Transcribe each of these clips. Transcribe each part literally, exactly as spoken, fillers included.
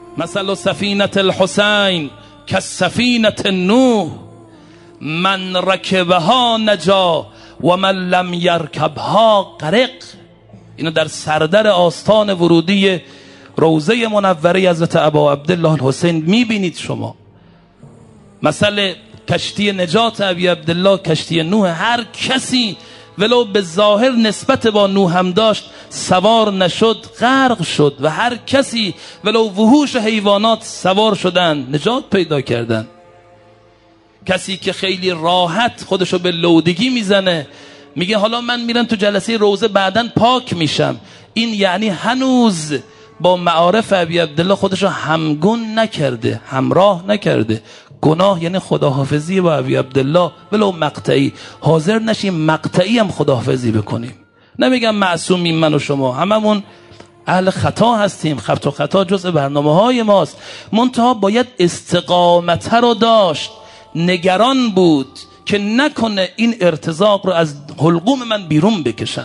مثل سفینة الحسین کالسفینة نوح من رکبها نجا و من لم یرکبها غرق. اینو در سردر آستان ورودی روضه منوره حضرت ابا عبدالله الحسین میبینید شما. مثل کشتی نجات ابی عبدالله کشتی نوح، هر کسی ولو به ظاهر نسبت با نوح هم داشت سوار نشد غرق شد و هر کسی ولو وحوش حیوانات سوار شدن نجات پیدا کردن. کسی که خیلی راحت خودشو به لودگی میزنه میگه حالا من میرم تو جلسه روضه بعدن پاک میشم، این یعنی هنوز با معارف ابی عبدالله خودشو همگون نکرده، همراه نکرده. گناه یعنی خداحافظی با ابی عبدالله ولو مقطعی. حاضر نشیم مقطعی هم خداحافظی بکنیم. نمیگم معصومیم من و شما، هممون اهل خطا هستیم، خبط و خطا جزء برنامه های ماست، منتها باید استقامت رو داشت. نگران بود که نکنه این ارتزاق رو از حلقوم من بیرون بکشن.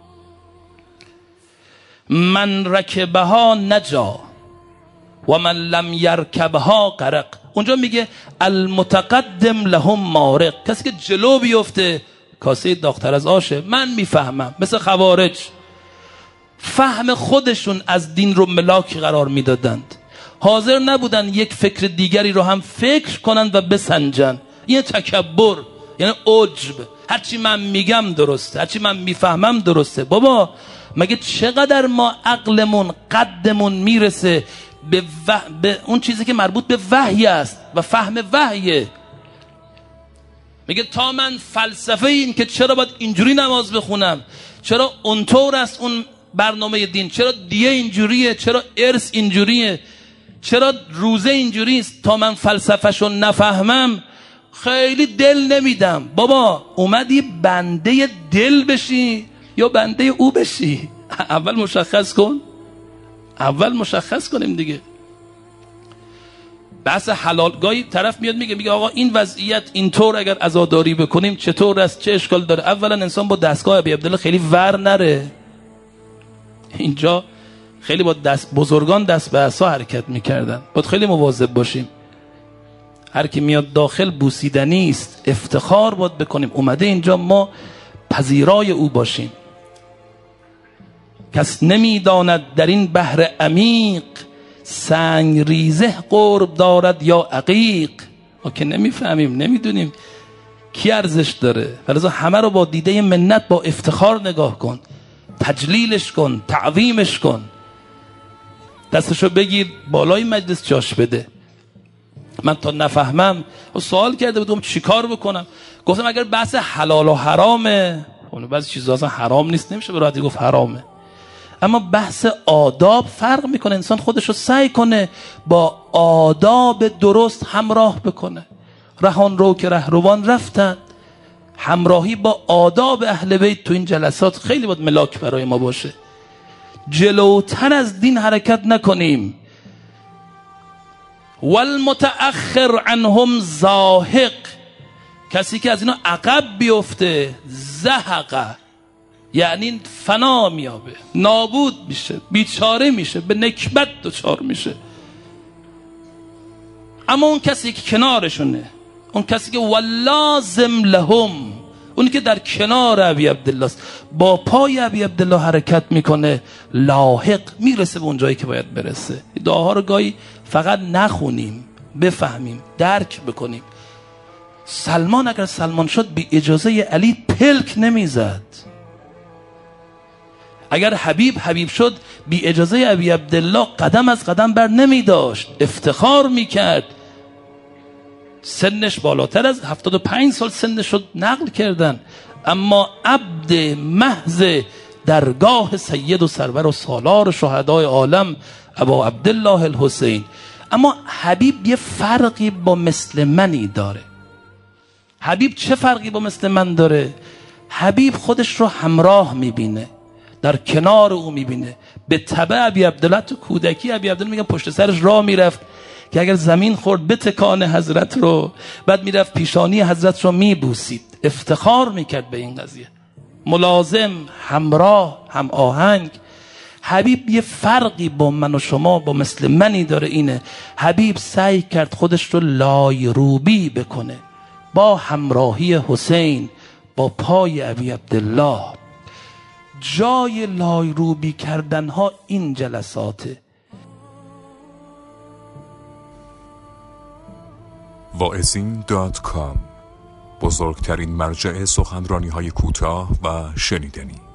من رکبها نجا و من لم یرکبها غرق. اونجا میگه المتقدم لهم مارق، کسی که جلو بیفته کاسه داغ‌تر از آشه. من میفهمم مثل خوارج فهم خودشون از دین رو ملاک قرار میدادند، حاضر نبودن یک فکر دیگری رو هم فکر کنند و بسنجن. این تکبر یعنی عجب، هرچی من میگم درسته، هرچی من میفهمم درسته. بابا مگه چقدر ما عقلمون قدمون میرسه به, و... به اون چیزی که مربوط به وحی است و فهم وحیه. میگه تا من فلسفه این که چرا باید اینجوری نماز بخونم، چرا اونطور است اون برنامه دین، چرا دیه اینجوریه، چرا ارث اینجوریه، چرا روزه اینجوریست، تا من فلسفه‌شو نفهمم خیلی دل نمیدم. بابا اومدی بنده دل بشی یا بنده او بشی؟ اول مشخص کن، اول مشخص کنیم دیگه. بحث حلال گاهی طرف میاد میگه میگه آقا این وضعیت اینطور اگر عزاداری بکنیم چطور است، چه اشکال داره؟ اولا انسان با دستگاه ابی عبدالله خیلی ور نره. اینجا خیلی با دست بزرگان دست به عصا حرکت میکردن، باید خیلی مواظب باشیم. هر کی میاد داخل بوسیدنی است، افتخار باید بکنیم اومده اینجا، ما پذیرای او باشیم. کس نمیداند در این بحر عمیق سنگ ریزه قرب دارد یا عقیق. ما که نمیفهمیم، نمیدونیم کی ارزش داره. فلذا همه رو با دیده منت، با افتخار نگاه کن، تجلیلش کن، تعظیمش کن، دستشو بگیر بالای مجلس جاش بده. من تا نفهمم سوال کرده بودم چی کار بکنم، گفتم اگر بحث حلال و حرامه، اون بعضی چیزا اصلا حرام نیست، نمیشه به راحتی گفت حرامه، اما بحث آداب فرق میکنه. انسان خودش رو سعی کنه با آداب درست همراه بکنه. رهان رو که رهروان رفتن، همراهی با آداب اهل بیت تو این جلسات خیلی باید ملاک برای ما باشه. جلوتر از دین حرکت نکنیم. والمتأخر عنهم زاهق، کسی که از اینا عقب بیفته، زهقه یعنی فنا میابه، نابود میشه، بیچاره میشه، به نکبت دچار میشه. اما اون کسی که کنارشونه، اون کسی که واللازم لهم، اونی که در کنار ابی عبدالله است، با پای ابی عبدالله حرکت میکنه، لاحق میرسه به اون جایی که باید برسه. دعاها رو گاهی فقط نخونیم، بفهمیم، درک بکنیم. سلمان اگر سلمان شد بی اجازه علی پلک نمیزد. اگر حبیب حبیب شد بی اجازه ابی عبدالله قدم از قدم بر نمی داشت، افتخار میکرد. سنش بالاتر از هفتاد و پنج سال سنش شد نقل کردن، اما عبد محض درگاه سید و سرور و سالار شهدای عالم ابا عبدالله الحسین. اما حبیب یه فرقی با مثل منی داره. حبیب چه فرقی با مثل من داره؟ حبیب خودش رو همراه میبینه، در کنار او میبینه. به تبع ابی عبدالله، تو کودکی ابی عبدالله میگن پشت سرش راه میرفت که اگر زمین خورد بتکان حضرت رو، بعد میرفت پیشانی حضرت رو میبوسید، افتخار میکرد به این قضیه. ملازم، همراه، هم آهنگ. حبیب یه فرقی با من و شما با مثل منی داره، اینه حبیب سعی کرد خودش رو لایروبی بکنه با همراهی حسین با پای ابی عبدالله. جای لایروبی کردن ها این جلساته. واعظین دات کام، بزرگترین مرجع سخنرانی های کوتاه و شنیدنی.